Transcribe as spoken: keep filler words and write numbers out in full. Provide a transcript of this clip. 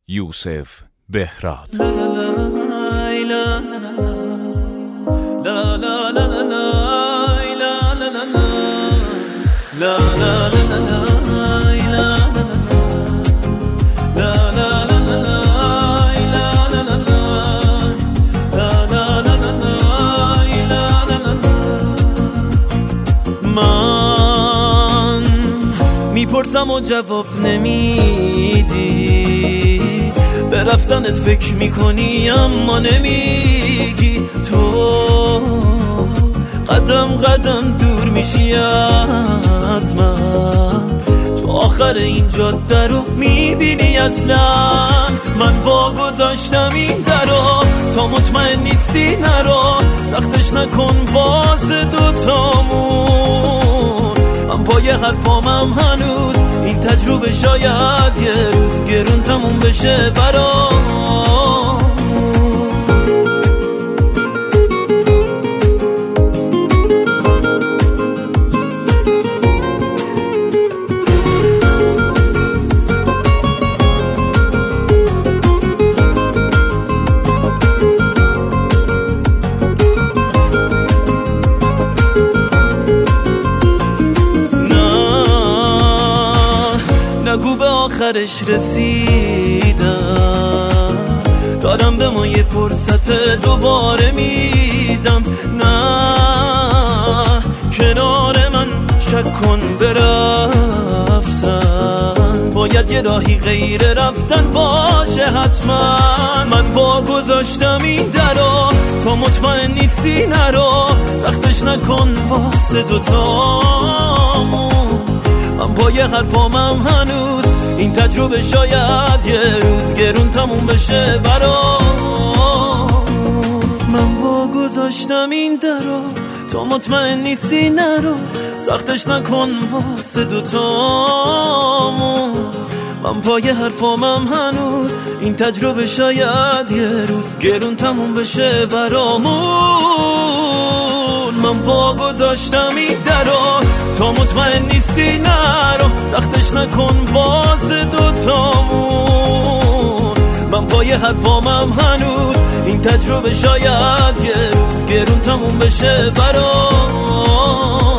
یوسف بهراد. لا لا لا لا لا لا لا لا لا من میپرسم و جواب نمیدی، به رفتنت فکر میکنی اما نمیگی، تو قدم قدم دور میشی از من، تو آخر این جاده رو میبینی اصلا. من وا گذاشتم این درو، تا مطمئن نیستی نرو، سختش نکن واسه دوتامون. من پای حرفامم هنوز، این تجربه شاید یه روز گرون تموم بشه برام. نگو به آخرش رسیدم، دارم به ما یه فرصت دوباره میدم. نه کنار من شک کن برفتن، باید یه راهی غیر رفتن باشه حتما. من با گذاشتم این درو، تا مطمئن نیستی نرو، سختش نکن واسه دوتامون. من پای حرفامم هنوز، این تجربه شاید یه روز گرون تموم بشه برام. من با گذاشتم این درو، تا مطمئن نیستی نرو، سختش نکن واسه دوتامون. من پای حرفامم هنوز، این تجربه شاید یه روز گرون تموم بشه برامون. من وا گذاشتم این درو، تا مطمئن نیستی نرو، سختش نکن واسه دوتامون. من پای حرفامم هنوز، این تجربه شاید یه روز گرون تموم بشه برام.